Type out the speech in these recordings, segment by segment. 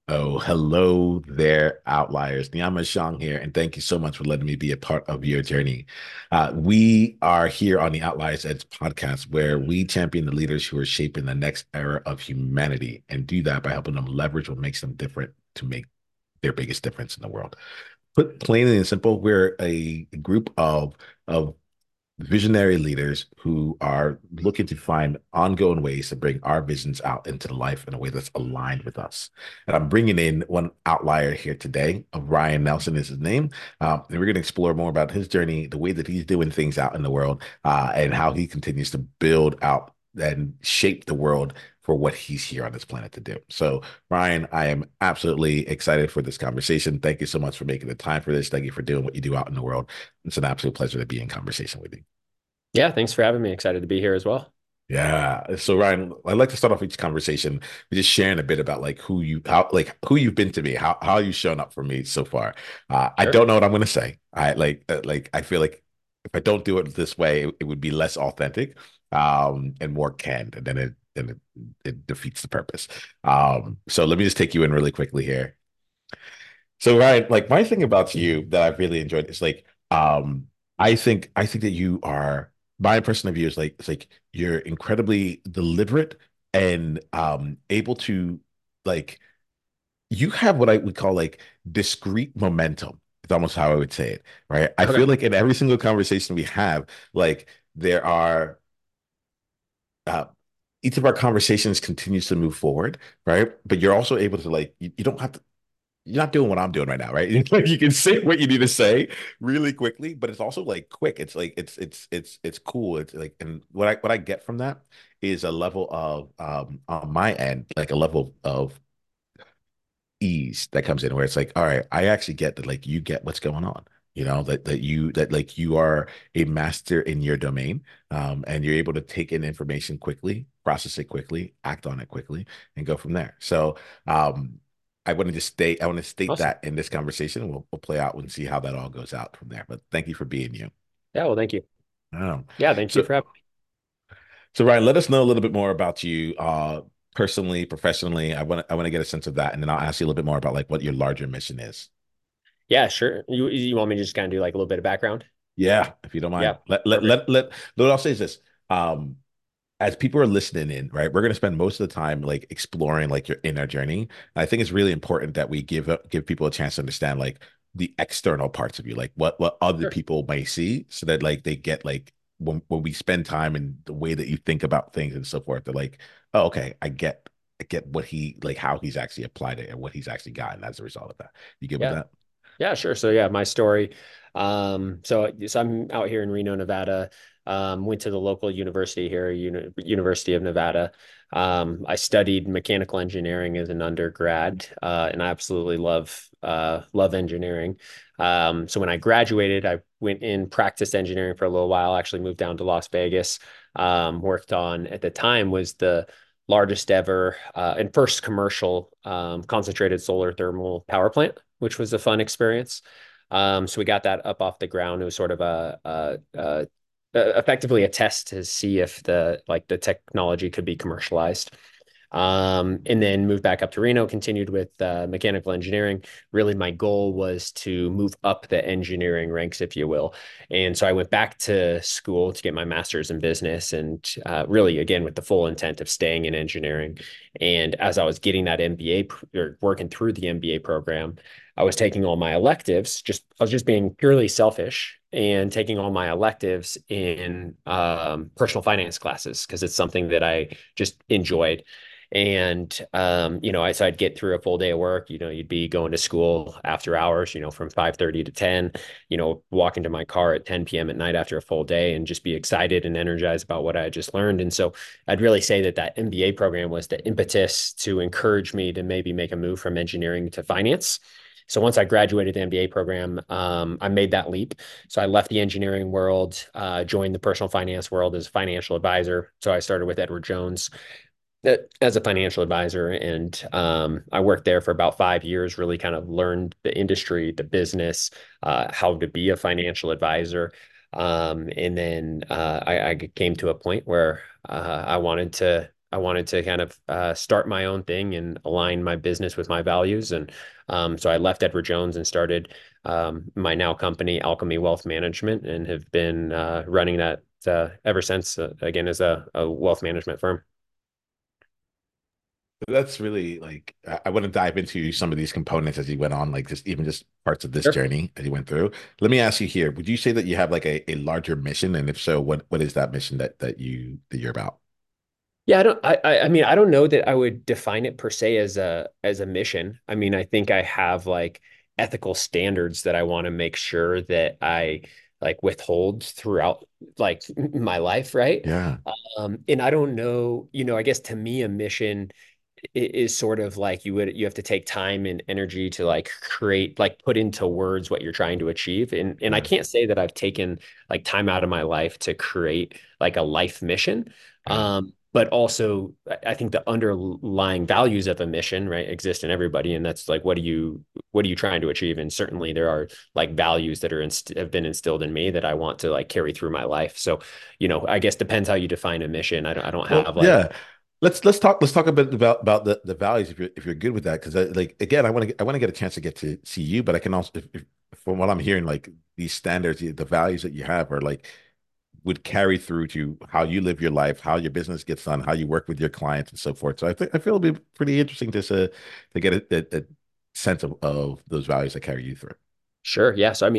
Oh, hello there, outliers. Niyama Shang here, and thank you so much for letting me be a part of your journey. We are here on the Outliers Edge podcast, where we champion the leaders who are shaping the next era of humanity and do that by helping them leverage what makes them different to make their biggest difference in the world. Put plainly and simple, we're a group of visionary leaders who are looking to find ongoing ways to bring our visions out into life in a way that's aligned with us. And I'm bringing in one outlier here today. Ryan Nelson is his name. And we're going to explore more about his journey, the way that he's doing things out in the world, and how he continues to build out and shape the world for what he's here on this planet to do. So, Ryan, I am absolutely excited for this conversation. Thank you so much for making the time for this. Thank you for doing what you do out in the world. It's an absolute pleasure to be in conversation with you. Yeah, thanks for having me. Excited to be here as well. Yeah. So Ryan, I'd like to start off each conversation with just sharing a bit about like who you've been to me, how you've shown up for me so far. I Sure. don't know what I'm gonna say. I feel like if I don't do it this way, it would be less authentic, and more canned, and then it defeats the purpose. So let me just take you in really quickly here. So Ryan, like my thing about you that I've really enjoyed is like I think that you are my impression of you is like it's like you're incredibly deliberate and able to like you have what I would call like discrete momentum. It's almost how I would say it, right? I Okay. feel like in every single conversation we have, like there are uh each of our conversations continues to move forward, right? But you're also able to like you don't have to you're not doing what I'm doing right now, right? Like you can say what you need to say really quickly, but it's also like quick. It's like it's cool. It's like and what I get from that is a level of on my end, like a level of ease that comes in where it's like, all right, I actually get that like you get what's going on. You know, that like you are a master in your domain, and you're able to take in information quickly, process it quickly, act on it quickly, and go from there. So I want to state Awesome. that in this conversation. We'll play out and see how that all goes out from there. But thank you for being you. Yeah, well, thank you. Um, Yeah, thank you so for having me. so Ryan, let us know a little bit more about you, personally, professionally. I want to get a sense of that, and then I'll ask you a little bit more about like what your larger mission is. Yeah, sure. You want me to just kind of do like a little bit of background? Yeah, if you don't mind. Yeah, perfect. What I'll say is this. Um, as people are listening in, right, we're going to spend most of the time like exploring like your inner journey. I think it's really important that we give people a chance to understand like the external parts of you, like what other Sure. people may see, so that like they get like when we spend time and the way that you think about things and so forth, they're like, oh, okay, I get what he like how he's actually applied it and what he's actually gotten as a result of that. You good with Yeah. that? Yeah, sure. So yeah, my story. So I'm out here in Reno, Nevada. Went to the local university here, University of Nevada. I studied mechanical engineering as an undergrad, and I absolutely love engineering. So when I graduated, I went in practiced engineering for a little while. Actually moved down to Las Vegas. Worked on at the time was the largest ever and first commercial concentrated solar thermal power plant, which was a fun experience. So we got that up off the ground. It was sort of effectively a test to see if the technology could be commercialized. And then moved back up to Reno, continued with mechanical engineering. Really, my goal was to move up the engineering ranks, if you will. And so I went back to school to get my master's in business and really, again, with the full intent of staying in engineering. And as I was getting that MBA or working through the MBA program, I was taking all my electives, I was just being purely selfish and taking all my electives in personal finance classes because it's something that I just enjoyed. And so I'd get through a full day of work. You'd be going to school after hours, from 5:30 to 10, walk into my car at 10 p.m. at night after a full day and just be excited and energized about what I had just learned. And so I'd really say that MBA program was the impetus to encourage me to maybe make a move from engineering to finance. So once I graduated the MBA program, I made that leap. So I left the engineering world, joined the personal finance world as a financial advisor. So I started with Edward Jones as a financial advisor, and I worked there for about 5 years. Really kind of learned the industry, the business, how to be a financial advisor. And then I came to a point where I wanted to I wanted to kind of start my own thing and align my business with my values. And so I left Edward Jones and started my now company, Alchemy Wealth Management, and have been running that ever since, again, as a wealth management firm. That's really like I want to dive into some of these components as you went on, like just even just parts of this Sure. journey that you went through. Let me ask you here, would you say that you have like a larger mission? And if so, what is that mission that you're about? Yeah, I mean, I don't know that I would define it per se as a mission. I mean, I think I have like ethical standards that I want to make sure that I like withhold throughout like my life, right? Yeah. And I don't know, I guess to me a mission is sort of like you have to take time and energy to like create like put into words what you're trying to achieve. And I Yeah. can't say that I've taken like time out of my life to create like a life mission. Yeah. But also I think the underlying values of a mission, right, exist in everybody. And that's like what are you trying to achieve? And certainly there are like values that have been instilled in me that I want to like carry through my life. So, I guess depends how you define a mission. I don't Well, have like yeah. Let's talk a bit about the values if you're good with that because like again I want to get a chance to get to see you but I can also if from what I'm hearing like these standards the values that you have are like would carry through to how you live your life, how your business gets done, how you work with your clients and so forth. So I feel it'll be pretty interesting to get a sense of those values that carry you through. Sure. Yeah. So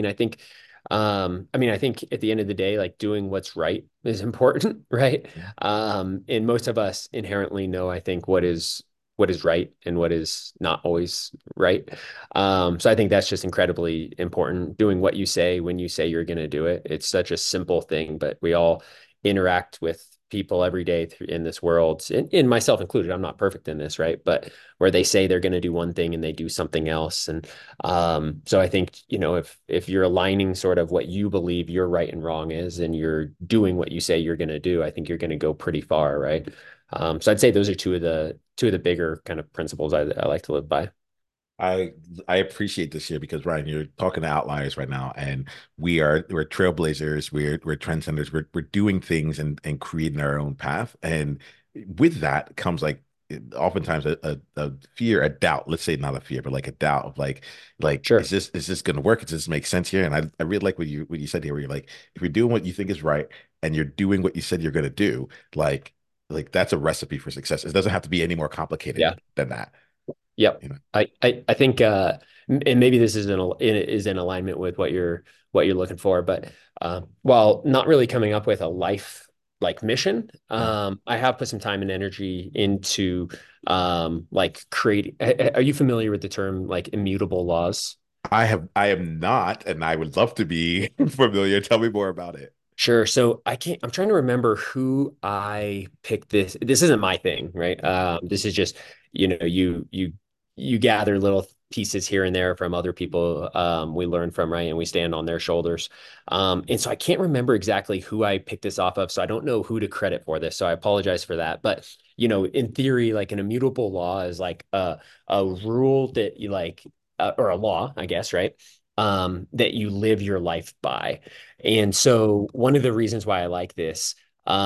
I think at the end of the day, like doing what's right is important, right? And most of us inherently know, I think, what is right and what is not always right. So I think that's just incredibly important. Doing what you say when you say you're going to do it. It's such a simple thing, but we all interact with people every day in this world, in myself included. I'm not perfect in this, right? But where they say they're going to do one thing and they do something else. And so I think, if you're aligning sort of what you believe your right and wrong is, and you're doing what you say you're going to do, I think you're going to go pretty far, right? So I'd say those are two of the bigger kind of principles I like to live by. I I appreciate this here because Ryan, you're talking to outliers right now, and we're trailblazers, we're trendsetters, we're doing things and creating our own path. And with that comes like oftentimes a fear, a doubt. Let's say not a fear, but like a doubt of like Sure. is this going to work? Does this make sense here? And I really like what you said here, where you're like if you're doing what you think is right and you're doing what you said you're going to do, like that's a recipe for success. It doesn't have to be any more Yeah. complicated than that, Yep. you know. I think and maybe this is in alignment with what you're looking for, but while not really coming up with a life like mission, Yeah. I have put some time and energy into like creating. Are you familiar with the term like immutable laws? I am not, and I would love to be familiar. Tell me more about it. Sure. So I'm trying to remember who I picked this. This isn't my thing, right? This is just, you gather little pieces here and there from other people we learn from, right? And we stand on their shoulders. And so I can't remember exactly who I picked this off of. So I don't know who to credit for this. So I apologize for that. But, in theory, like an immutable law is like a rule that you like, or a law, I guess, right? That you live your life by. And so one of the reasons why I like this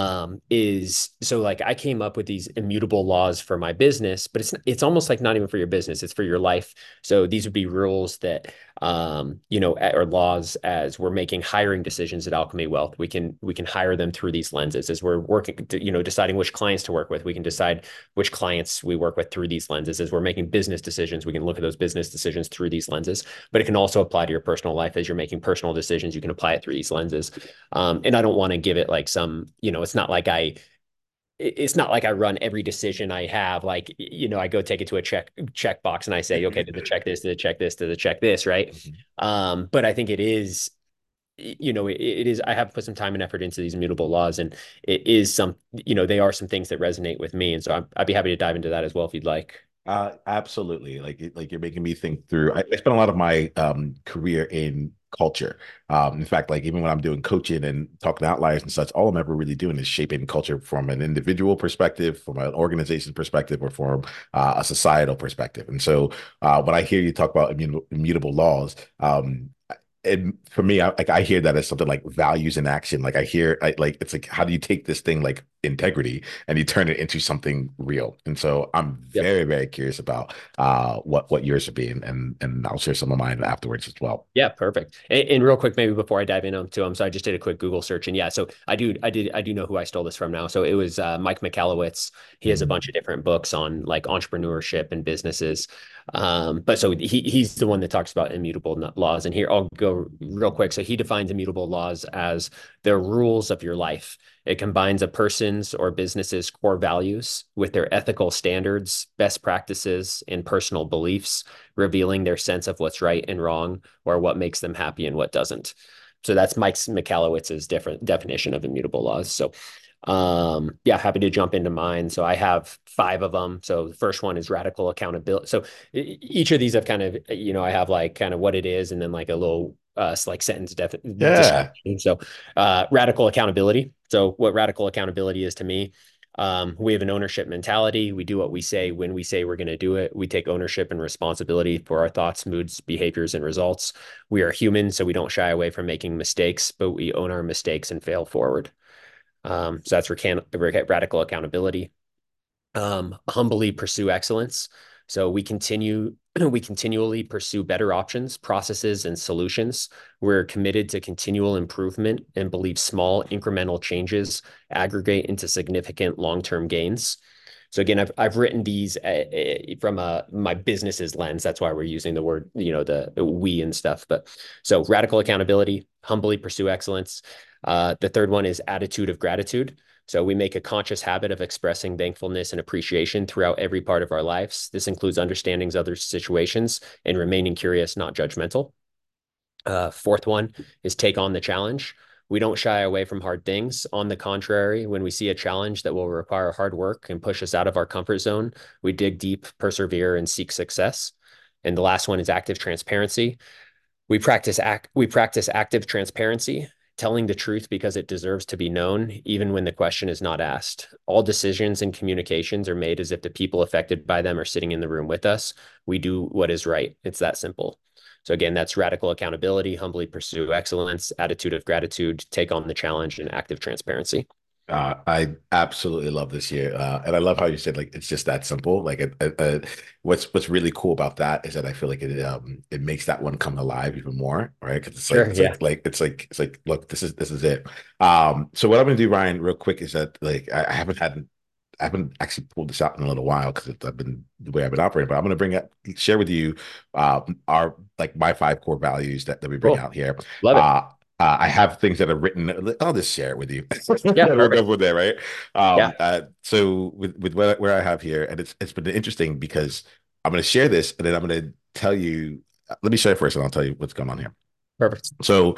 is so like I came up with these immutable laws for my business, but it's almost like not even for your business, it's for your life. So these would be rules that or laws as we're making hiring decisions at Alchemy Wealth. We can hire them through these lenses as we're working, deciding which clients to work with. We can decide which clients we work with through these lenses. As we're making business decisions, we can look at those business decisions through these lenses, but it can also apply to your personal life as you're making personal decisions. You can apply it through these lenses. And I don't want to give it like it's not like I run every decision I have. Like, I go take it to a check box and I say, okay, did it check this? Did it check this? Did it check this? Right. Mhm. But I think it is, it is, I have put some time and effort into these immutable laws, and it is they are some things that resonate with me. And so I'd be happy to dive into that as well if you'd like. Absolutely. Like you're making me think through. I spent a lot of my career in culture. In fact, like even when I'm doing coaching and talking to outliers and such, all I'm ever really doing is shaping culture from an individual perspective, from an organization perspective, or from a societal perspective. And so when I hear you talk about immutable laws, and for me, I hear that as something like values in action. Like I hear, like it's like, how do you take this thing like integrity and you turn it into something real. And so I'm Yep. very, very curious about what yours would be, and I'll share some of mine afterwards as well. Yeah, perfect. And real quick, maybe before I dive in to them, so I just did a quick Google search, and yeah, so I do know who I stole this from now. So it was Mike Michalowicz. He has a bunch Mm. of different books on like entrepreneurship and businesses. But so he's the one that talks about immutable laws. And here I'll go real quick. So he defines immutable laws as the rules of your life. It combines a person's or business's core values with their ethical standards, best practices, and personal beliefs, revealing their sense of what's right and wrong or what makes them happy and what doesn't. So that's Mike Michalowicz's different definition of immutable laws. So yeah, happy to jump into mine. So I have five of them. So the first one is radical accountability. So each of these I've kind of, I have like kind of what it is and then like a little like sentence Yeah. description. So radical accountability. So what radical accountability is to me, we have an ownership mentality. We do what we say when we say we're going to do it. We take ownership and responsibility for our thoughts, moods, behaviors, and results. We are human, so we don't shy away from making mistakes, but we own our mistakes and fail forward. So that's radical accountability. Humbly pursue excellence. So we continually pursue better options, processes, and solutions. We're committed to continual improvement and believe small incremental changes aggregate into significant long-term gains. So again, I've written these from my business's lens. That's why we're using the word, the we and stuff. But so radical accountability, humbly pursue excellence. The third one is attitude of gratitude. So we make a conscious habit of expressing thankfulness and appreciation throughout every part of our lives. This includes understanding others' situations and remaining curious, not judgmental. Fourth one is take on the challenge. We don't shy away from hard things. On the contrary, when we see a challenge that will require hard work and push us out of our comfort zone, we dig deep, persevere, and seek success. And the last one is active transparency. We practice active transparency, telling the truth because it deserves to be known, even when the question is not asked. All decisions and communications are made as if the people affected by them are sitting in the room with us. We do what is right. It's that simple. So again, that's radical accountability, humbly pursue excellence, attitude of gratitude, take on the challenge, and active transparency. I absolutely love this year, and I love how you said like it's just that simple. Like, what's really cool about that is that I feel like it makes that one come alive even more, right? Because it's like Sure. it's Yeah. like it's like look, this is it. So what I'm gonna do, Ryan, real quick, is that like I haven't actually pulled this out in a little while because I've been the way I've been operating, but I'm gonna share with you our like my five core values that we bring Cool. out here. Love it. Uh, I have things that are written. I'll just share it with you. Yeah. We'll go Perfect. from there, right? Yeah. So with where I have here, and it's been interesting because I'm going to share this, and then I'm going to tell you. Let me share it first, and I'll tell you what's going on here. Perfect. So,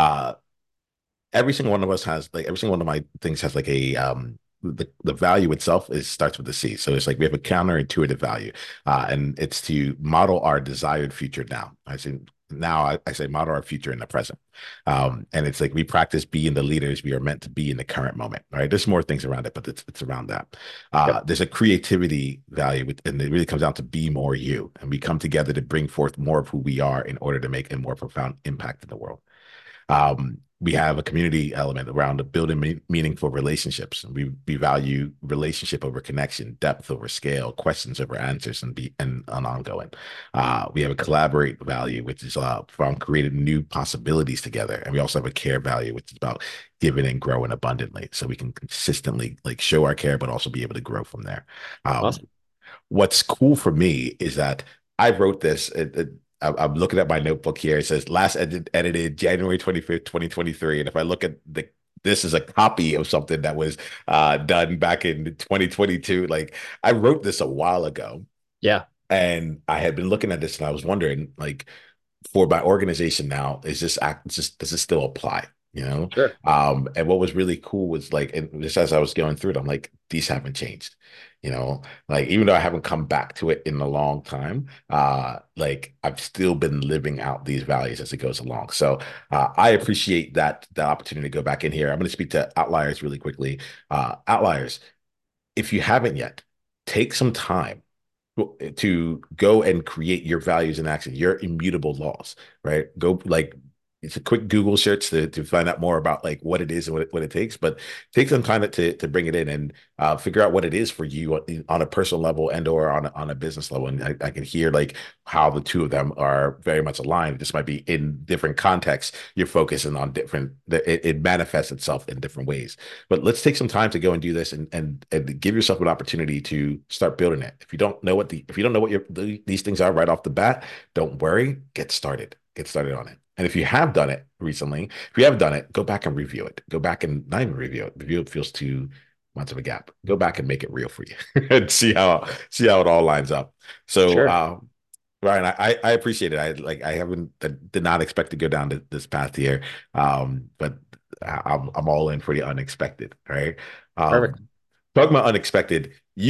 every single one of us has like every single one of my things has like the value itself is starts with the C. So it's like we have a counterintuitive value, and it's to model our desired future now. I say model our future in the present, and it's like we practice being the leaders we are meant to be in the current moment. Right? There's more things around it, but it's around that. Yep. There's a creativity value, and it really comes down to be more you, and we come together to bring forth more of who we are in order to make a more profound impact in the world. We have a community element around building meaningful relationships. We value relationship over connection, depth over scale, questions over answers, and ongoing. We have a collaborate value, which is from creating new possibilities together, and we also have a care value, which is about giving and growing abundantly, so we can consistently like show our care, but also be able to grow from there. Um, Awesome. what's cool for me is that I wrote this. I'm looking at my notebook here. It says last edited January 25th, 2023. And if I look at this is a copy of something that was done back in 2022. Like I wrote this a while ago, Yeah. and I had been looking at this, and I was wondering, like, for my organization now, does this still apply? You know? Sure. And what was really cool was like, and just as I was going through it, I'm like, these haven't changed. You know, like even though I haven't come back to it in a long time, like I've still been living out these values as it goes along. So I appreciate that opportunity to go back in here. I'm going to speak to outliers really quickly. Outliers, if you haven't yet, take some time to go and create your values in action, your immutable laws, right? Go like it's a quick Google search to find out more about like what it is and what it takes, but take some time to bring it in and figure out what it is for you on a personal level and or on a business level. And I can hear like how the two of them are very much aligned. This might be in different contexts. You're focusing on different, it manifests itself in different ways. But let's take some time to go and do this and give yourself an opportunity to start building it. If you don't know what these things are right off the bat, don't worry, get started. Get started on it. And if you have done it recently, if you haven't done it, go back and review it. Go back and not even review it. Review it feels too much of a gap. Go back and make it real for you and see how it all lines up. So Sure. Ryan, I appreciate it. I did not expect to go down this path here. But I'm all in for the unexpected. Right. Perfect. Talking about unexpected,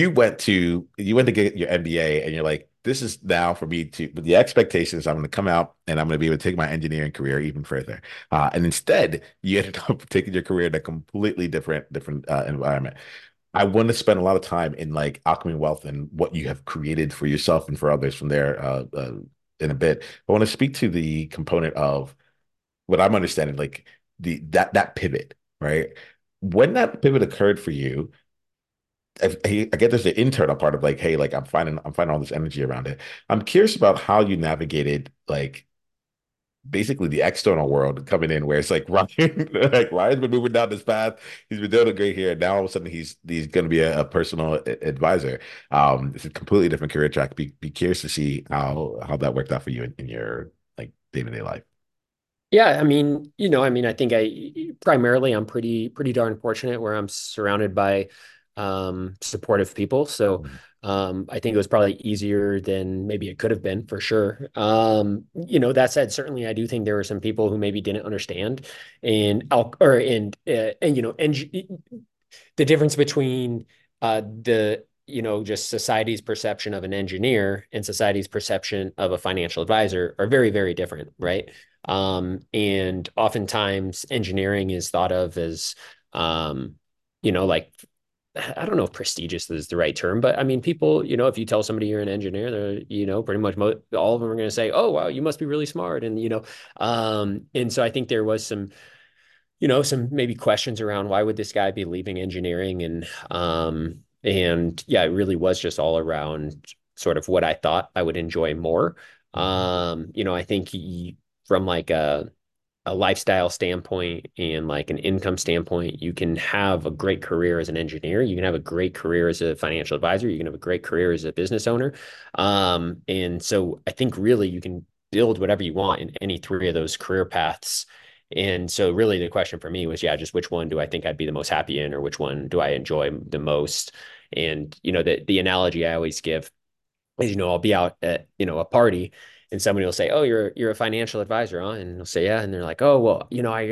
you went to get your MBA and you're like, this is now for me to with the expectations I'm going to come out and I'm going to be able to take my engineering career even further. And instead, you ended up taking your career in a completely different environment. I want to spend a lot of time in like Alchemy Wealth and what you have created for yourself and for others from there in a bit. I want to speak to the component of what I'm understanding, like that pivot, right? When that pivot occurred for you, I get there's the internal part of like, hey, like I'm finding all this energy around it. I'm curious about how you navigated like basically the external world coming in where it's like Ryan, like Ryan's been moving down this path. He's been doing great here. Now all of a sudden he's going to be a personal advisor. It's a completely different career track. Be curious to see how that worked out for you in your like day-to-day life. Yeah, I mean, I think primarily I'm pretty darn fortunate where I'm surrounded by supportive people. So I think it was probably easier than maybe it could have been for sure. That said, certainly I do think there were some people who maybe didn't understand and the difference between the just society's perception of an engineer and society's perception of a financial advisor are very, very different, right? And oftentimes engineering is thought of as, like I don't know if prestigious is the right term, but I mean, people, if you tell somebody you're an engineer, they're, pretty much all of them are going to say, "Oh, wow, you must be really smart," and so I think there was some maybe questions around why would this guy be leaving engineering and yeah, it really was just all around sort of what I thought I would enjoy more. I think from like a lifestyle standpoint and like an income standpoint, you can have a great career as an engineer. You can have a great career as a financial advisor. You can have a great career as a business owner. And so I think really you can build whatever you want in any three of those career paths. And so really the question for me was, yeah, just which one do I think I'd be the most happy in, or which one do I enjoy the most? And, the analogy I always give is, I'll be out at, a party and somebody will say, "Oh, you're a financial advisor, huh?" And I'll say, "Yeah." And they're like, "Oh, well,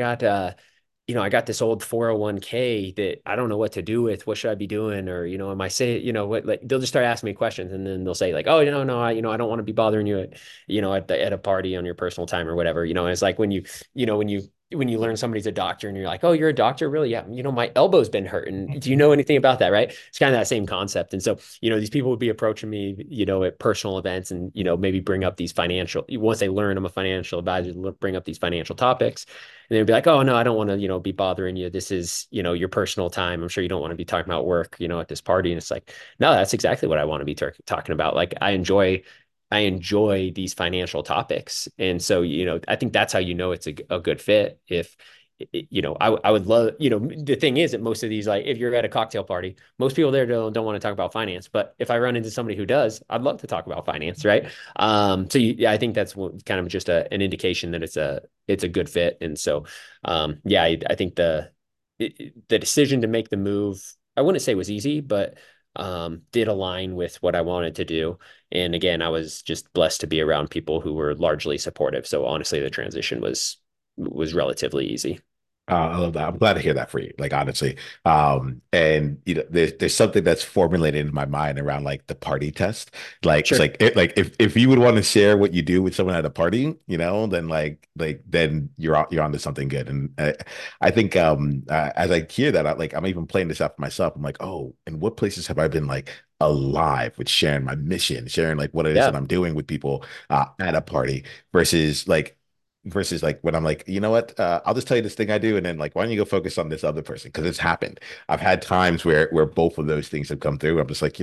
I got this old 401k that I don't know what to do with. What should I be doing?" Or, am I say, what, like they'll just start asking me questions and then they'll say like, "Oh, no, I don't want to be bothering you at a party on your personal time or whatever." And it's like when you learn somebody's a doctor and you're like, "Oh, you're a doctor? Really? Yeah. My elbow's been hurting. Do you know anything about that?" Right. It's kind of that same concept. And so, these people would be approaching me, at personal events and, maybe bring up these once they learn I'm a financial advisor, bring up these financial topics. And they'd be like, "Oh, no, I don't want to, be bothering you. This is, your personal time. I'm sure you don't want to be talking about work, at this party." And it's like, no, that's exactly what I want to be talking about. Like, I enjoy these financial topics. And so, I think that's how it's a good fit. If, I would love, the thing is that most of these, like if you're at a cocktail party, most people there don't want to talk about finance. But if I run into somebody who does, I'd love to talk about finance, right? So yeah, I think that's kind of just an indication that it's a good fit. And so, yeah, I think the decision to make the move, I wouldn't say was easy, but did align with what I wanted to do. And again, I was just blessed to be around people who were largely supportive. So honestly, the transition was relatively easy. I love that. I'm glad to hear that for you. Like honestly, and there's something that's formulated in my mind around like the party test. Like it's Sure. like if you would want to share what you do with someone at a party, then then you're onto something good. And I think as I hear that, I'm even playing this out for myself. I'm like, oh, in what places have I been like alive with sharing my mission, sharing like what it is that Yeah. I'm doing with people at a party versus like versus like when I'm like, you know what, I'll just tell you this thing I do, and then like, why don't you go focus on this other person? Because it's happened. I've had times where both of those things have come through. I'm just like,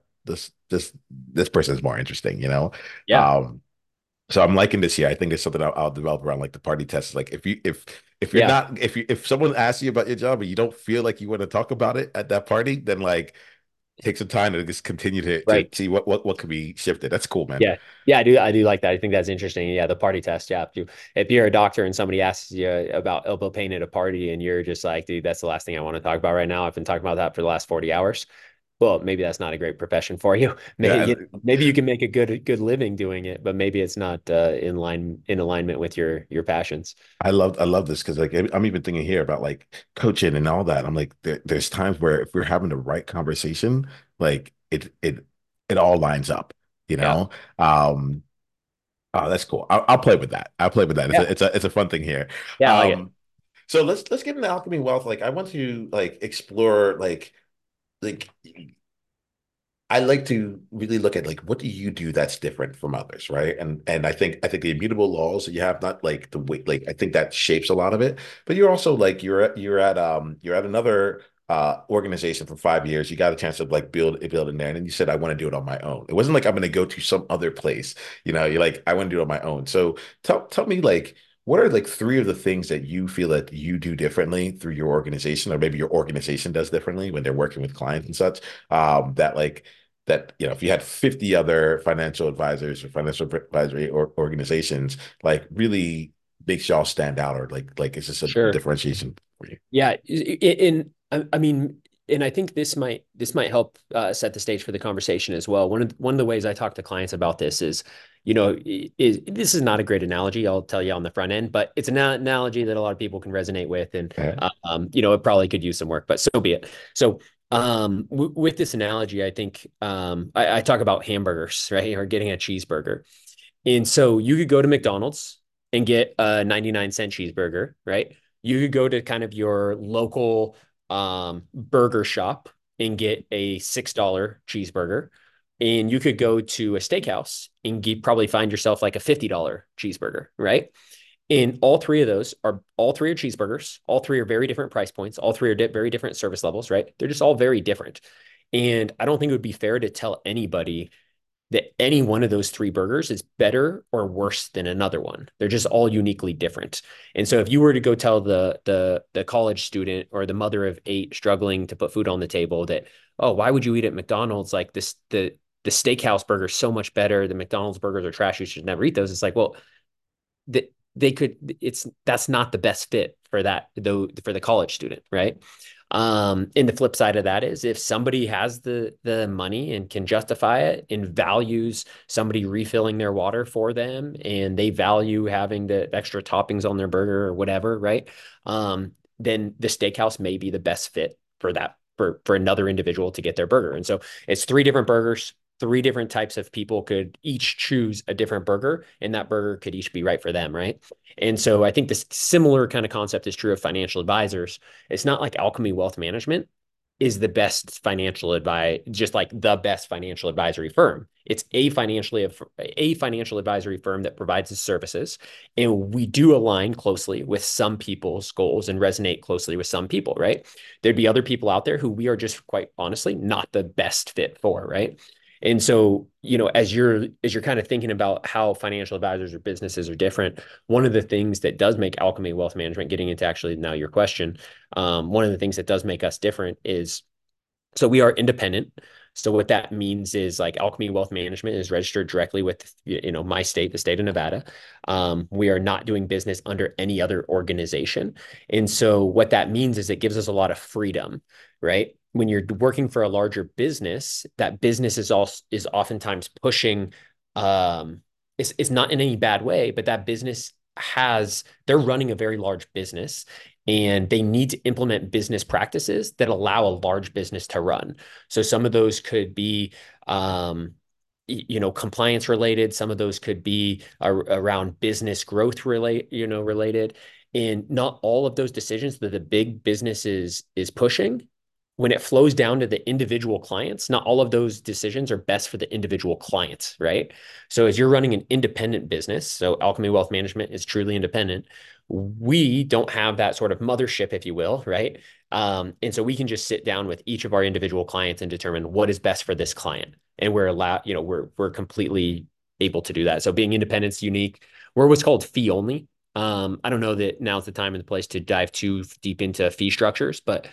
this person is more interesting, you know. Yeah. Um, so I'm liking this here. I think it's something I'll develop around like the party test. Like if you're Yeah. not if someone asks you about your job and you don't feel like you want to talk about it at that party, then like take some time to just continue to Right. see what could be shifted. That's cool, man. Yeah. Yeah, I do like that. I think that's interesting. Yeah, the party test. Yeah. If you're a doctor and somebody asks you about elbow pain at a party and you're just like, dude, that's the last thing I want to talk about right now. I've been talking about that for the last 40 hours. Well, maybe that's not a great profession for you. Yeah, Maybe you can make a good living doing it, but maybe it's not in alignment with your passions. I love this because like I'm even thinking here about like coaching and all that. I'm like there's times where if we're having the right conversation, like it all lines up, you Yeah. know. Um, oh, that's cool. I'll play with that. I'll play with that. Yeah. It's a fun thing here. Yeah, I like it. Um, so let's get into alchemy wealth. Like I want to like explore like I like to really look at like what do you do that's different from others, right? And I think the immutable laws that you have, not like the way, like I think that shapes a lot of it. But you're also like you're at another organization for 5 years. You got a chance to like build in there, and then you said I want to do it on my own. It wasn't like I'm going to go to some other place. You know, you're like I want to do it on my own. So tell me like what are like three of the things that you feel that you do differently through your organization, or maybe your organization does differently when they're working with clients and such, that like that if you had 50 other financial advisors or financial advisory or organizations, like really makes y'all stand out, or like it's just a Sure. differentiation for you. Yeah, I mean, and I think this might help set the stage for the conversation as well. One of the ways I talk to clients about this is, this is not a great analogy, I'll tell you on the front end, but it's an analogy that a lot of people can resonate with, and Okay. it probably could use some work, but so be it. So, with this analogy, I think I talk about hamburgers, right, or getting a cheeseburger. And so you could go to McDonald's and get a 99-cent cheeseburger, right? You could go to kind of your local burger shop and get a $6 cheeseburger. And you could go to a steakhouse and probably find yourself like a $50 cheeseburger, right? And all three are cheeseburgers. All three are very different price points. All three are very different service levels, right? They're just all very different. And I don't think it would be fair to tell anybody that any one of those three burgers is better or worse than another one. They're just all uniquely different. And so if you were to go tell the college student or the mother of eight struggling to put food on the table that, oh, why would you eat at McDonald's? Like the steakhouse burger is so much better. The McDonald's burgers are trash. You should never eat those. It's like, well, that's not the best fit for that though for the college student, right? And the flip side of that is if somebody has the money and can justify it and values somebody refilling their water for them, and they value having the extra toppings on their burger or whatever, right? Then the steakhouse may be the best fit for that for another individual to get their burger. And so it's three different burgers. Three different types of people could each choose a different burger, and that burger could each be right for them, right? And so I think this similar kind of concept is true of financial advisors. It's not like Alchemy Wealth Management is the best financial advice, just like the best financial advisory firm. It's a financial advisory firm that provides the services, and we do align closely with some people's goals and resonate closely with some people, right? There'd be other people out there who we are just quite honestly not the best fit for, right? And so, as you're kind of thinking about how financial advisors or businesses are different, one of the things that does make Alchemy Wealth Management, getting into actually now your question, one of the things that does make us different is so we are independent. So what that means is like Alchemy Wealth Management is registered directly with my state, the state of Nevada. We are not doing business under any other organization. And so what that means is it gives us a lot of freedom, right? When you're working for a larger business, that business is oftentimes pushing it's not in any bad way, but that business they're running a very large business, and they need to implement business practices that allow a large business to run. So some of those could be, compliance related. Some of those could be around business growth related. And not all of those decisions that the big business is pushing when it flows down to the individual clients, not all of those decisions are best for the individual clients, right? So as you're running an independent business, so Alchemy Wealth Management is truly independent. We don't have that sort of mothership, if you will, right? And so we can just sit down with each of our individual clients and determine what is best for this client. And we're allowed, we're completely able to do that. So being independent is unique. We're what's called fee only. I don't know that now's the time and the place to dive too deep into fee structures, but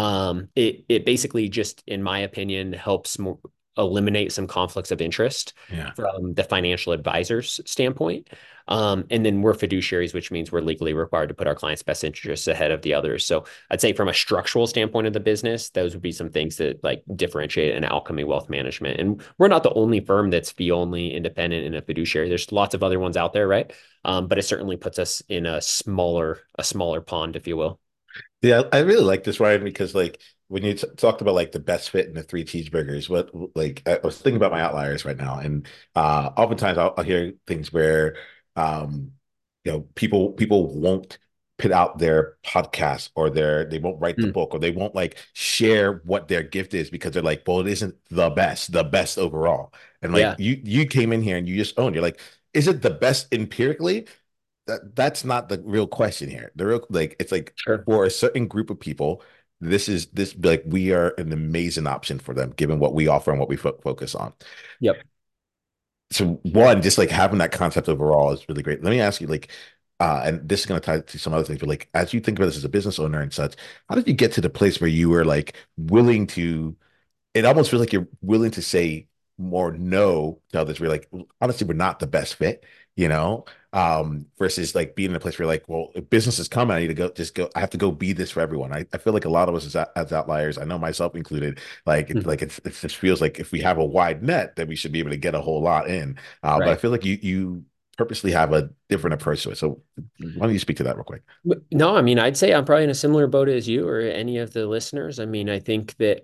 it basically just, in my opinion, helps eliminate some conflicts of interest Yeah. from the financial advisor's standpoint. And then we're fiduciaries, which means we're legally required to put our clients' best interests ahead of the others. So I'd say from a structural standpoint of the business, those would be some things that like differentiate an Alchemy Wealth Management. And we're not the only firm that's fee only, independent, and a fiduciary. There's lots of other ones out there, right? But it certainly puts us in a smaller pond, if you will. Yeah, I really like this, Ryan, because like when you talked about like the best fit and the three cheeseburgers, what like I was thinking about my outliers right now, and oftentimes I'll hear things where um people won't put out their podcast or they won't write the Mm, book or they won't like share what their gift is because they're like, well, it isn't the best overall. And like yeah, you came in here and you just owned, you're like, is it the best empirically? That's not the real question here. The real like it's like sure. for a certain group of people, this like we are an amazing option for them given what we offer and what we focus on. Yep. So one, just like having that concept overall is really great. Let me ask you, like, and this is going to tie to some other things, but like as you think about this as a business owner and such, how did you get to the place where you were like willing to it almost feels like you're willing to say more no to others. We're like, honestly, we're not the best fit, you know, versus like being in a place where you're like, well, if business is coming, I need to go, just go, I have to go be this for everyone. I feel like a lot of us as outliers, I know myself included, like, Mhm. it just feels like if we have a wide net, then we should be able to get a whole lot in. But I Right. feel like you purposely have a different approach to it. So why don't you speak to that real quick? No, I mean, I'd say I'm probably in a similar boat as you or any of the listeners. I mean, I think that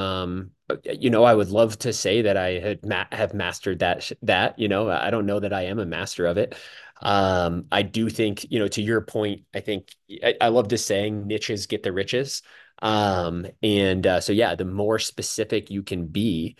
I would love to say that I have mastered that. I don't know that I am a master of it. I do think, to your point, I think I love this saying, niches get the riches. So yeah, the more specific you can be,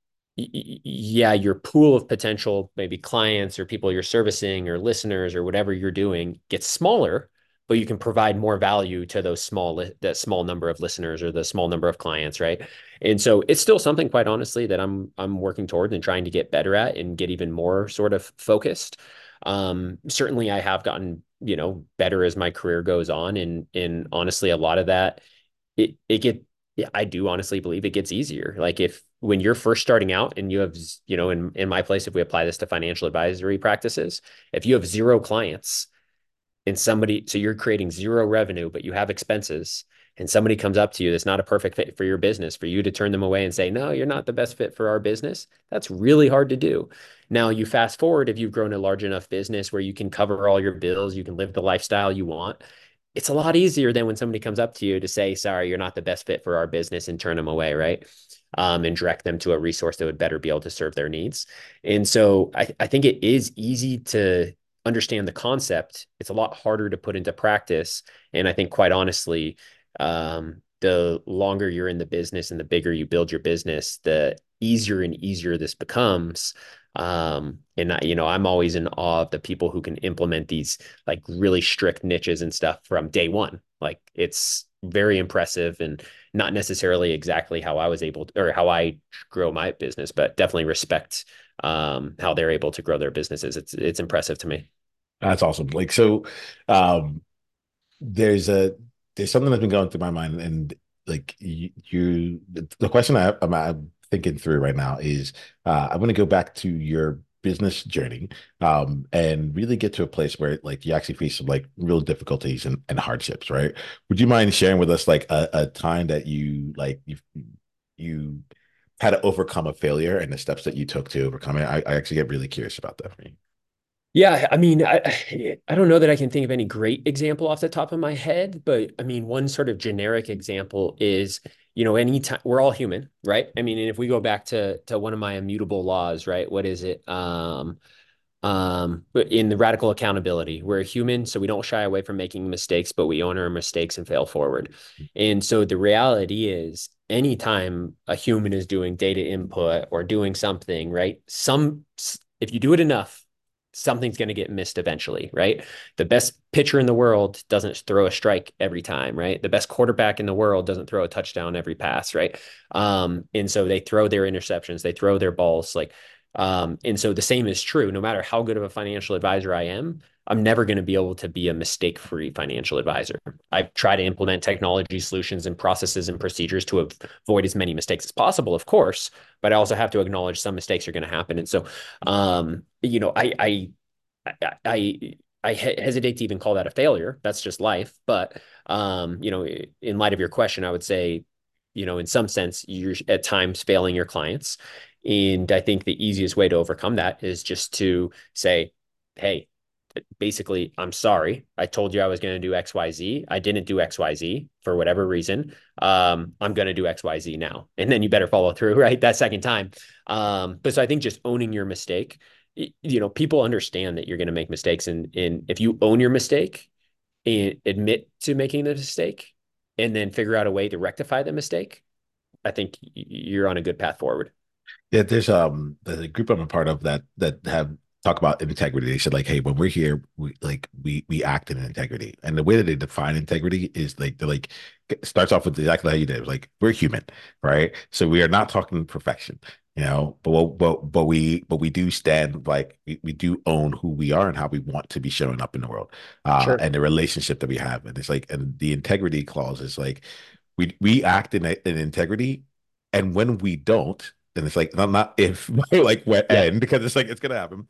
yeah, your pool of potential, maybe clients or people you're servicing or listeners or whatever you're doing gets smaller, but you can provide more value to that small number of listeners or the small number of clients, right? And so it's still something, quite honestly, that I'm working toward and trying to get better at and get even more sort of focused. Certainly I have gotten, better as my career goes on. And honestly, a lot of that it get yeah, I do honestly believe it gets easier. Like if when you're first starting out and you have, in my place, if we apply this to financial advisory practices, if you have zero clients and so you're creating zero revenue, but you have expenses, and somebody comes up to you that's not a perfect fit for your business, for you to turn them away and say, no, you're not the best fit for our business, that's really hard to do. Now, you fast forward, if you've grown a large enough business where you can cover all your bills, you can live the lifestyle you want, it's a lot easier than when somebody comes up to you to say, sorry, you're not the best fit for our business and turn them away, right? And direct them to a resource that would better be able to serve their needs. And so I think it is easy to understand the concept. It's a lot harder to put into practice. And I think, quite honestly, the longer you're in the business and the bigger you build your business, the easier and easier this becomes. I'm always in awe of the people who can implement these like really strict niches and stuff from day one. Like it's very impressive and not necessarily exactly how I was able to, or how I grow my business, but definitely respect how they're able to grow their businesses. It's impressive to me. That's awesome. Like, so, um, there's a there's something that's been going through my mind, and like the question I'm thinking through right now is I'm going to go back to your business journey and really get to a place where like you actually face some like real difficulties and hardships, right? Would you mind sharing with us like a time that you like you had to overcome a failure and the steps that you took to overcome it? I actually get really curious about that for me. Yeah, I mean, I don't know that I can think of any great example off the top of my head, but I mean, one sort of generic example is, anytime we're all human, right? I mean, and if we go back to one of my immutable laws, right? What is it? But in the radical accountability, we're a human, so we don't shy away from making mistakes, but we own our mistakes and fail forward. And so the reality is, anytime a human is doing data input or doing something, right? If you do it enough, something's going to get missed eventually, right? The best pitcher in the world doesn't throw a strike every time, right? The best quarterback in the world doesn't throw a touchdown every pass, right? And so they throw their interceptions, they throw their balls, like, and so the same is true. No matter how good of a financial advisor I am, I'm never going to be able to be a mistake-free financial advisor. I try to implement technology solutions and processes and procedures to avoid as many mistakes as possible, of course, but I also have to acknowledge some mistakes are going to happen. And so, you know, I, I hesitate to even call that a failure. That's just life. But, you know, in light of your question, I would say, you know, in some sense, you're at times failing your clients. And I think the easiest way to overcome that is just to say, hey, basically, I'm sorry. I told you I was going to do XYZ. I didn't do XYZ for whatever reason. I'm going to do XYZ now. And then you better follow through, right? That second time. But so I think just owning your mistake, you know, people understand that you're going to make mistakes. And if you own your mistake and admit to making the mistake and then figure out a way to rectify the mistake, I think you're on a good path forward. Yeah, there's a group I'm a part of that have talk about integrity. They said like, hey, when we're here, we act in integrity, and the way that they define integrity is like they're like it starts off with exactly how you did. It was like we're human, right? So we are not talking perfection, you know, but we do stand like we do own who we are and how we want to be showing up in the world, Sure. and the relationship that we have, and it's like, and the integrity clause is like we act in integrity, and when we don't, then it's like not if like when Yeah. end because it's like it's gonna happen.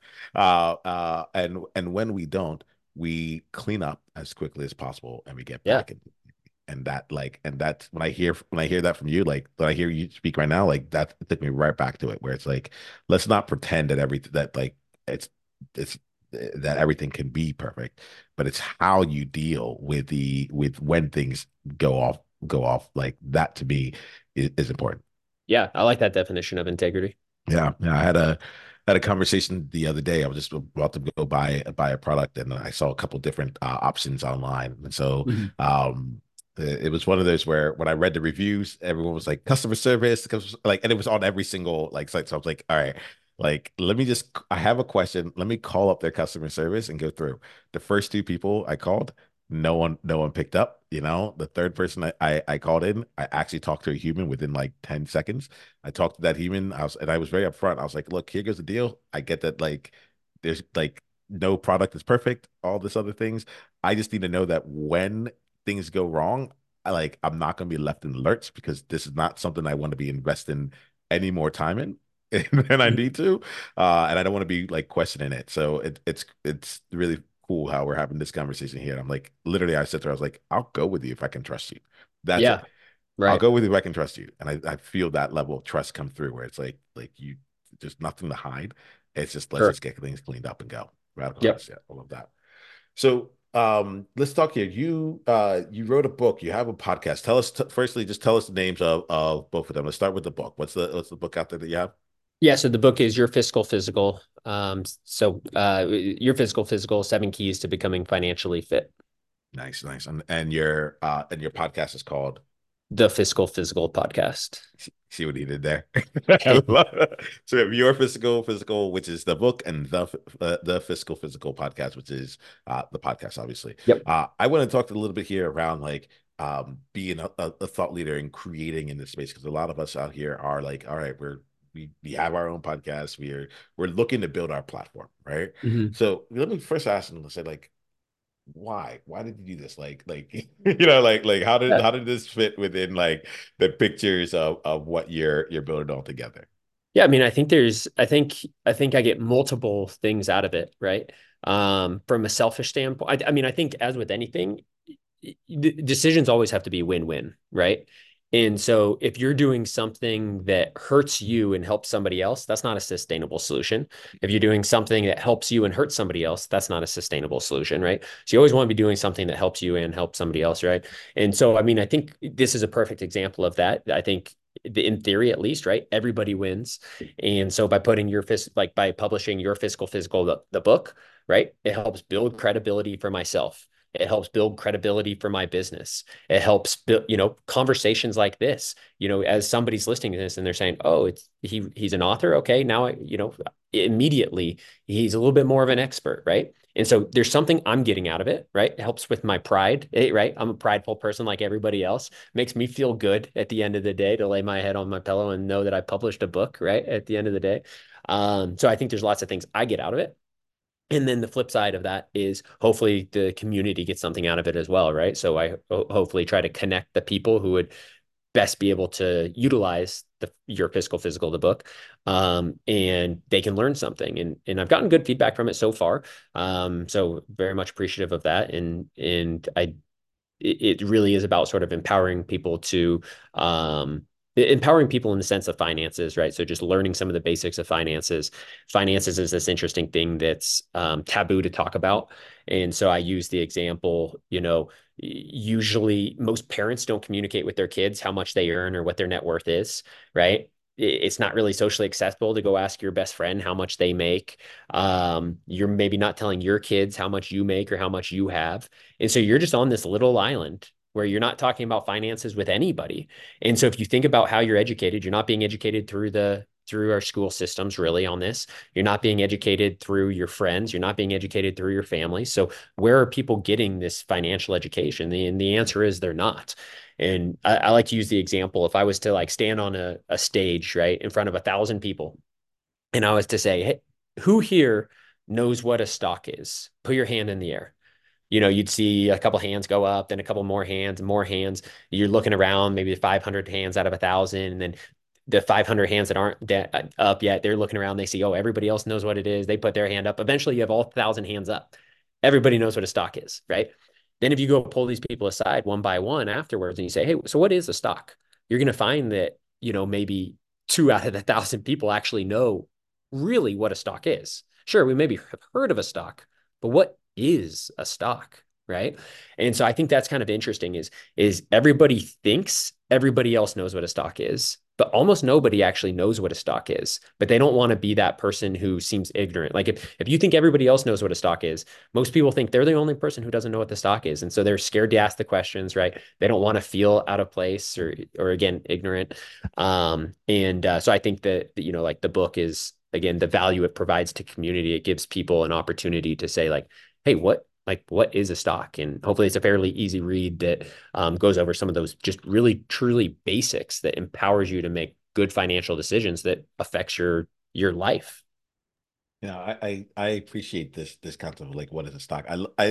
And when we don't, we clean up as quickly as possible and we get Yeah. back in. And that like and that's when I hear that from you, like when I hear you speak right now, like that took me right back to it where it's like let's not pretend that everything that like it's that everything can be perfect, but it's how you deal with the with when things go off like that to me is important. Yeah. I like that definition of integrity. Yeah, I had a conversation the other day. I was just about to go buy a product, and I saw a couple different options online. And so, Mhm. it was one of those where when I read the reviews, everyone was like customer service, like, and it was on every single like site. So I was like, all right, like let me just. I have a question. Let me call up their customer service and go through. The first two people I called, no one picked up. You know, the third person I called in, I actually talked to a human within like 10 seconds. I talked to that human. I was very upfront. I was like, look, here goes the deal. I get that like there's like no product is perfect, all this other things. I just need to know that when things go wrong, I'm not gonna be left in the lurch because this is not something I want to be investing any more time in than I need to. And I don't want to be like questioning it. So it's really cool how we're having this conversation here. And I'm like, literally, I said to her, I was like, I'll go with you if I can trust you. That's Yeah. it. I'll Right. go with you if I can trust you. And I feel that level of trust come through where it's like you there's nothing to hide. It's just let's Sure. just get things cleaned up and go. Radical Yep. honesty. Yeah, I love that. So let's talk here. You wrote a book, you have a podcast. Tell us firstly, just tell us the names of both of them. Let's start with the book. What's the book out there that you have? Yeah. So the book is Your Fiscal Physical. Your Fiscal Physical, 7 Keys to Becoming Financially Fit. Nice, nice. And your podcast is called The Fiscal Physical podcast. See what he did there. I love it. So we have your physical, which is the book, and the physical podcast, which is the podcast, obviously. Yep. I want to talk a little bit here around like being a thought leader and creating in this space because a lot of us out here are like, all right, we have our own podcast. We're looking to build our platform, right? Mhm. So let me first ask them to say like why did you do this like you know like Yeah. how did this fit within like the pictures of what you're building all together. Yeah, I mean, I think I get multiple things out of it, right? From a selfish standpoint, I mean, I think as with anything, decisions always have to be win-win, right? And so if you're doing something that hurts you and helps somebody else, that's not a sustainable solution. If you're doing something that helps you and hurts somebody else, that's not a sustainable solution, right? So you always want to be doing something that helps you and helps somebody else, right? And so, I mean, I think this is a perfect example of that. I think in theory at least, right? Everybody wins. And so by putting your like by publishing your fiscal physical the book, right? It helps build credibility for myself. It helps build credibility for my business. It helps build, conversations like this, as somebody's listening to this and they're saying, "Oh, he's an author. Okay, now immediately he's a little bit more of an expert, right?" And so there's something I'm getting out of it, right? It helps with my pride, right? I'm a prideful person like everybody else. Makes me feel good at the end of the day to lay my head on my pillow and know that I published a book, right? At the end of the day. So I think there's lots of things I get out of it. And then the flip side of that is hopefully the community gets something out of it as well, right? So I hopefully try to connect the people who would best be able to utilize your fiscal physical the book, and they can learn something. And I've gotten good feedback from it so far, so very much appreciative of that. And it really is about sort of empowering people in the sense of finances, right? So just learning some of the basics of finances. Finances is this interesting thing that's taboo to talk about. And so I use the example, usually most parents don't communicate with their kids how much they earn or what their net worth is, right? It's not really socially acceptable to go ask your best friend how much they make. You're maybe not telling your kids how much you make or how much you have. And so you're just on this little island where you're not talking about finances with anybody. And so if you think about how you're educated, you're not being educated through our school systems really on this. You're not being educated through your friends. You're not being educated through your family. So where are people getting this financial education? And the answer is they're not. And I like to use the example, if I was to like stand on a stage, right, in front of 1,000 people, and I was to say, hey, who here knows what a stock is? Put your hand in the air. You'd see a couple hands go up, then a couple more hands, and more hands. You're looking around, maybe 500 hands out of 1,000, and then the 500 hands that aren't up yet, they're looking around. They see, oh, everybody else knows what it is. They put their hand up. Eventually, you have all 1,000 hands up. Everybody knows what a stock is, right? Then if you go pull these people aside one by one afterwards, and you say, hey, so what is a stock? You're going to find that maybe 2 out of the 1,000 people actually know really what a stock is. Sure, we maybe have heard of a stock, but what is a stock, right? And so I think that's kind of interesting is everybody thinks everybody else knows what a stock is, but almost nobody actually knows what a stock is. But they don't want to be that person who seems ignorant. Like if you think everybody else knows what a stock is, most people think they're the only person who doesn't know what the stock is. And so they're scared to ask the questions, right? They don't want to feel out of place or again, ignorant. So I think that, like the book is, again, the value it provides to community. It gives people an opportunity to say like, hey, what is a stock? And hopefully it's a fairly easy read that goes over some of those just really truly basics that empowers you to make good financial decisions that affects your life. Yeah, I appreciate this concept of like what is a stock.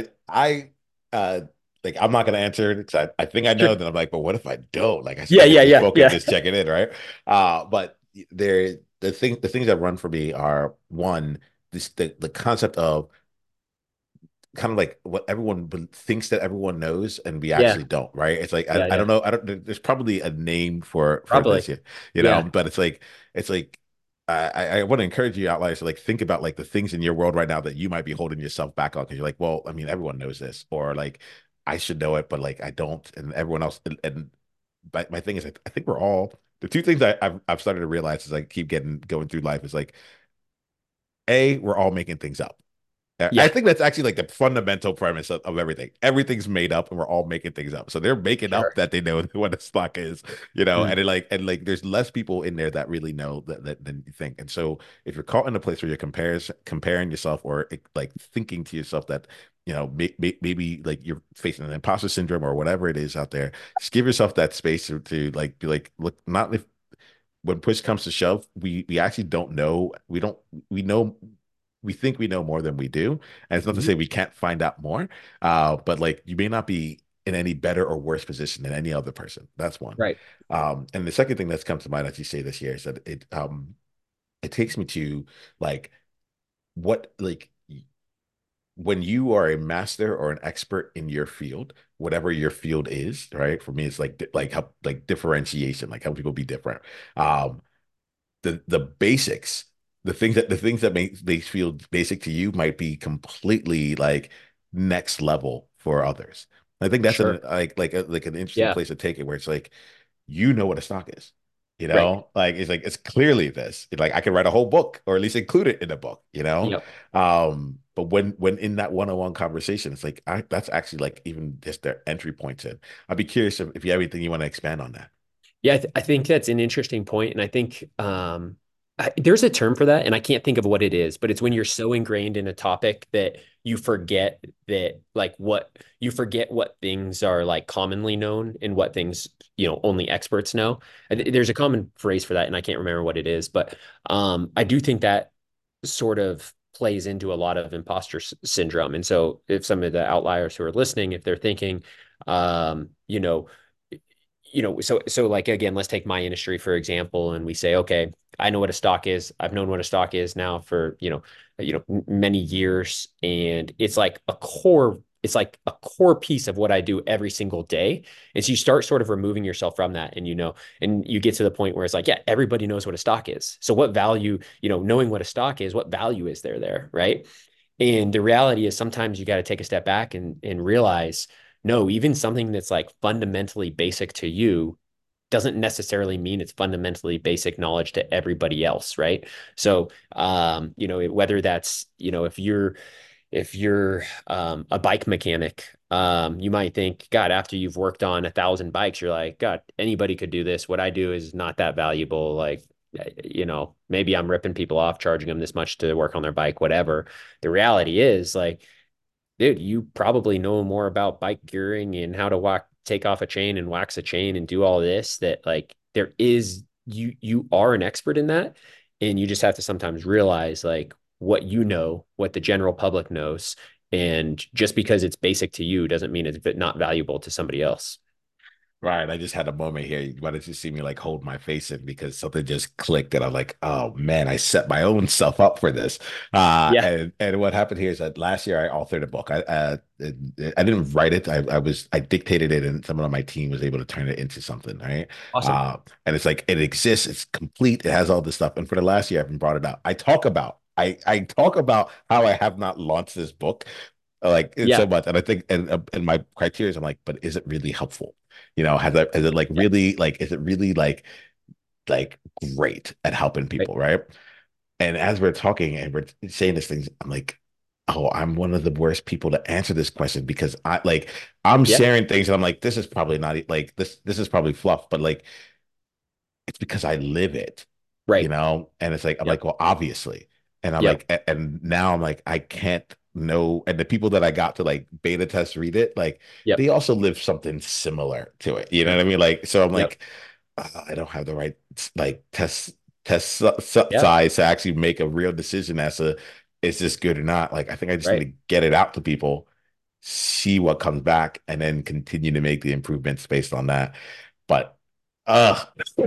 I like I'm not gonna answer it because I think I know. Sure. Then I'm like, but what if I don't? Like I Yeah, started yeah, this yeah, book and yeah. just checking in, right? But the things that run for me are one, the concept of kind of like what everyone thinks that everyone knows and we Yeah, actually don't, right? It's like yeah, I yeah. don't know, I don't there's probably a name for this, Probably. you know, Yeah. but it's like I want to encourage you outliers to like think about like the things in your world right now that you might be holding yourself back on because you're like, well, I mean, everyone knows this, or like I should know it, but like I don't, and everyone else. And but my thing is, I think we're all the two things I've started to realize as I keep getting going through life is like, A, we're all making things up. I Yeah, think that's actually like the fundamental premise of everything. Everything's made up, and we're all making things up. So they're making up sure. that they know what a stock is, you know, Mm. and like there's less people in there that really know that than you think. And so if you're caught in a place where you're comparing yourself or like thinking to yourself that maybe like you're facing an imposter syndrome or whatever it is out there, just give yourself that space to like be like, look, not if when push comes to shove, we actually don't know. We know we think we know more than we do. And it's not to Mhm. say we can't find out more. But like you may not be in any better or worse position than any other person. That's one. Right. And the second thing that's come to mind as you say this here is that it takes me to like what like when you are a master or an expert in your field, whatever your field is, right? For me, it's like help like differentiation, like help people be different. Um, the basics, the things that make they feel basic to you might be completely like next level for others. I think that's Sure. an like an interesting Yeah. place to take it where it's like you know what a stock is. Right. like it's clearly this. Like I could write a whole book or at least include it in a book, Yep. But when in that one-on-one conversation, it's like that's actually like even just their entry points in. I'd be curious if you have anything you want to expand on that. Yeah, I think that's an interesting point, and I think there's a term for that, and I can't think of what it is, but it's when you're so ingrained in a topic that you forget that like what you forget what things are like commonly known and what things only experts know. There's a common phrase for that, and I can't remember what it is, but I do think that sort of plays into a lot of imposter syndrome. And so, if some of the outliers who are listening, if they're thinking, um, you know so like again, let's take my industry for example, and we say, okay, I know what a stock is. I've known what a stock is now for many years, and it's like a core piece of what I do every single day. And so you start sort of removing yourself from that, and you get to the point where it's like, yeah, everybody knows what a stock is. So what value, knowing what a stock is, what value is there, right? And the reality is sometimes you got to take a step back and realize, no, even something that's like fundamentally basic to you doesn't necessarily mean it's fundamentally basic knowledge to everybody else, right? So, whether that's, if you're a bike mechanic, you might think, God, after you've worked on 1,000 bikes, you're like, God, anybody could do this. What I do is not that valuable. Like, maybe I'm ripping people off, charging them this much to work on their bike, whatever. The reality is, like, dude, you probably know more about bike gearing and how to take off a chain and wax a chain and do all this that like you are an expert in that. And you just have to sometimes realize like what what the general public knows. And just because it's basic to you doesn't mean it's not valuable to somebody else. Right. I just had a moment here. Why did you see me like hold my face in because something just clicked and I'm like, oh man, I set my own self up for this. Yeah. And what happened here is that last year I authored a book. I didn't write it. I dictated it and someone on my team was able to turn it into something, right? Awesome. And it's like it exists, it's complete, it has all this stuff. And for the last year, I haven't brought it out. I talk about how I have not launched this book like it's so Yeah. much. And I think and my criteria is I'm like, but is it really helpful? Has it like Yeah. really like is it really like great at helping Right. people, right? And as we're talking and we're saying these things, I'm like, oh, I'm one of the worst people to answer this question because I'm Yeah. sharing things and I'm like, this is probably not like this is probably fluff, but like it's because I live it, Right. And it's like I'm Yep. like, well, obviously. And I'm Yep. like, and now I'm like, I can't know. And the people that I got to like beta test read it, like Yep. they also live something similar to it. You know what I mean? Like, so I'm Yep. like, I don't have the right like Yeah. size to actually make a real decision as to is this good or not. Like, I think I just need Right. to get it out to people, see what comes back, and then continue to make the improvements based on that. But uh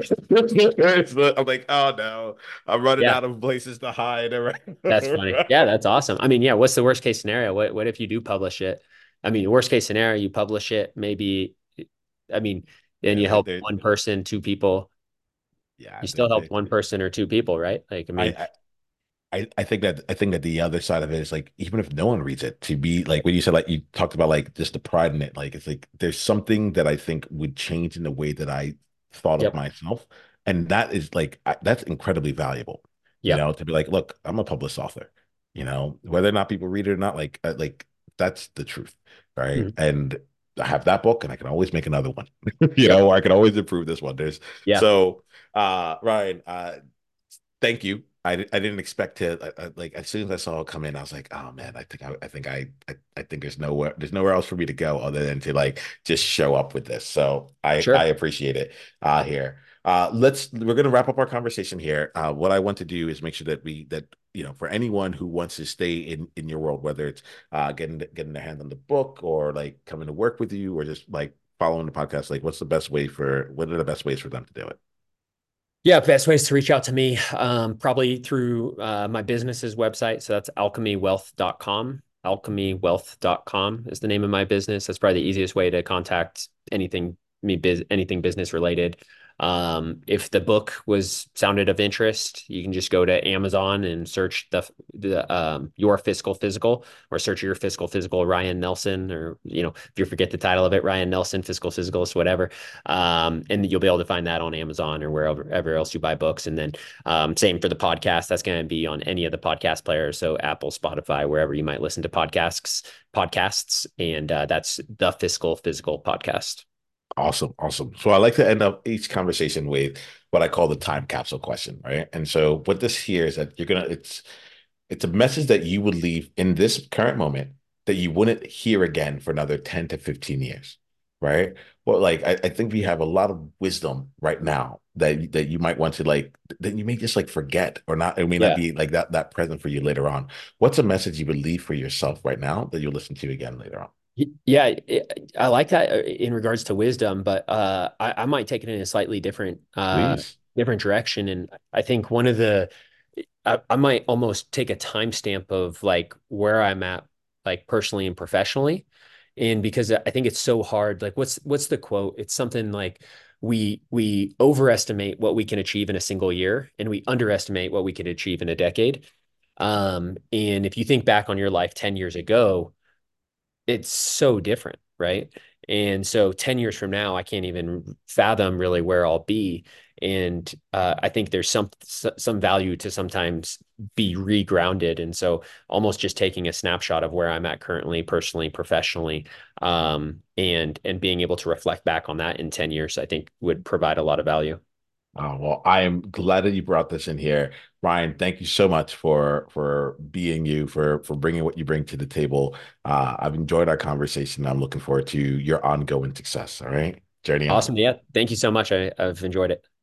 I'm like, oh no, I'm running Yeah. out of places to hide. That's funny. Yeah, that's awesome. I mean, yeah, what's the worst case scenario? What if you do publish it? I mean, worst case scenario, you publish it, maybe, I mean, then Yeah, you help one person, two people. yeah, You still helped one person or two people, right? Like, I mean, I, I think that the other side of it is like even if no one reads it, to be like when you said like you talked about like just the pride in it, like it's like there's something that I think would change in the way that I thought of yep, myself, and that is like that's incredibly valuable, yep, to be like, look, I'm a published author, whether or not people read it or not, like that's the truth, right? mhm, And I have that book, and I can always make another one, yep, or I can always improve this one. There's yeah, so Ryan, thank you. I didn't expect to like as soon as I saw it come in, I was like, oh man, I think there's nowhere else for me to go other than to like just show up with this. So I sure. appreciate it here. We're gonna wrap up our conversation here. What I want to do is make sure that for anyone who wants to stay in your world, whether it's getting their hands on the book or like coming to work with you or just like following the podcast, like what are the best ways for them to do it? Yeah, best ways to reach out to me, probably through my business's website. So that's alchemywealth.com. Alchemywealth.com is the name of my business. That's probably the easiest way to contact anything business related. If the book was sounded of interest, you can just go to Amazon and search the Your Fiscal Physical, or search Your Fiscal Physical Ryan Nelson, or if you forget the title of it, Ryan Nelson Fiscal Physicalist, whatever. And you'll be able to find that on Amazon or wherever else you buy books. And then same for the podcast. That's going to be on any of the podcast players, so Apple, Spotify, wherever you might listen to podcasts, and that's the Fiscal Physical podcast. Awesome, awesome. So I like to end up each conversation with what I call the time capsule question, right? And so what this here is that it's a message that you would leave in this current moment that you wouldn't hear again for another 10 to 15 years, right? Well, like I think we have a lot of wisdom right now that you might want to like that you may just like forget or not, it may not Yeah. be like that present for you later on. What's a message you would leave for yourself right now that you'll listen to again later on? Yeah, I like that in regards to wisdom, but I might take it in a slightly Please. different direction. And I think I might almost take a timestamp of like where I'm at, like personally and professionally. And because I think it's so hard, like what's the quote? It's something like we overestimate what we can achieve in a single year, and we underestimate what we could achieve in a decade. And if you think back on your life 10 years ago, it's so different, right? And so 10 years from now, I can't even fathom really where I'll be. And I think there's some value to sometimes be regrounded. And so almost just taking a snapshot of where I'm at currently, personally, professionally, and being able to reflect back on that in 10 years, I think would provide a lot of value. Well, I am glad that you brought this in here, Ryan. Thank you so much for being you, for bringing what you bring to the table. I've enjoyed our conversation. I'm looking forward to your ongoing success. All right, journey on. Awesome. Yeah. Thank you so much. I've enjoyed it.